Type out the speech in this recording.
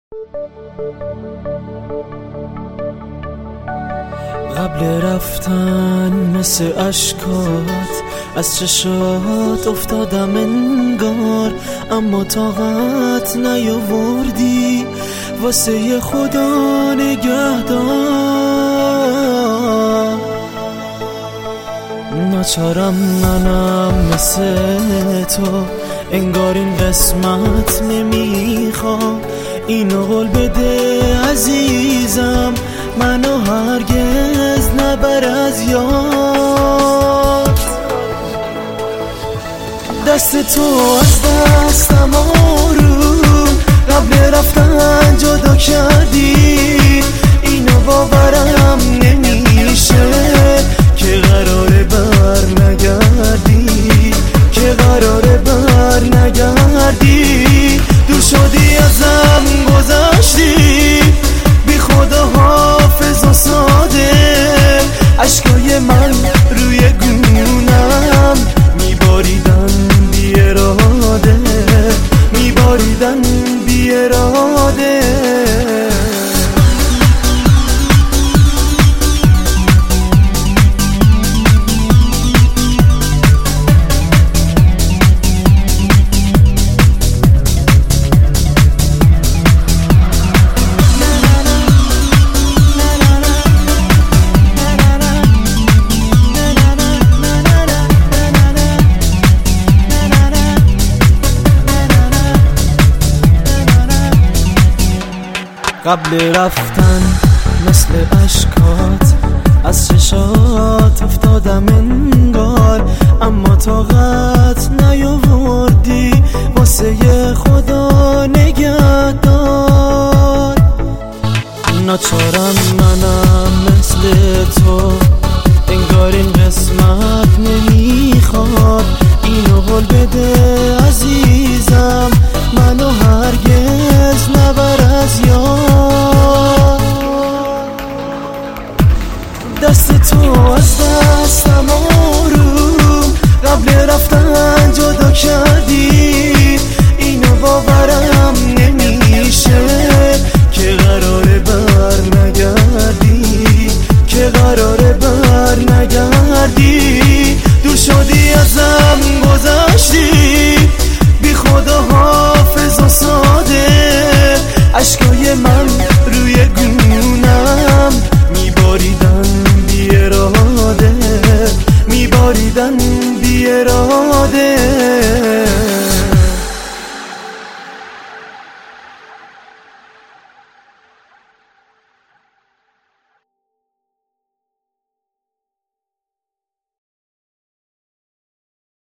قبل رفتن مثل اشکات از چشات افتادم انگار، اما طاقت نیاوردی واسه خدا نگهدار. ناچارم منم مثل تو، انگار این قسمت نمیخوام. اینو قول بده عزیزم، منو هرگز نبر از یاد. دست تو از دستم آروم قبل رفتن جدا کردی. اینو باورم نمیشه که قراره بر نگردی، که قراره بر نگردی. دور شدی ازم گذشتی، بی خدا حافظ و ساده. عشقای من روی گونم میباریدن بی اراده، میباریدن بی اراده. قبل رفتن مثل اشکات از چشات افتادم انگار، اما طاقت نیاوردی واسه خدا نگهدار. ناچارم منم مثل تو، انگار این قسمت نمیخواد. اینو قول بده عزیزم، منو هرگز نبر از یاد. دست تو از دستم آروم قبل رفتن جدا کردی. اینو باورم نمیشه که قراره بر نگردی، که قراره بر نگردی. دور شدی ازم گذشتی، بی خدا حافظ و ساده. عشق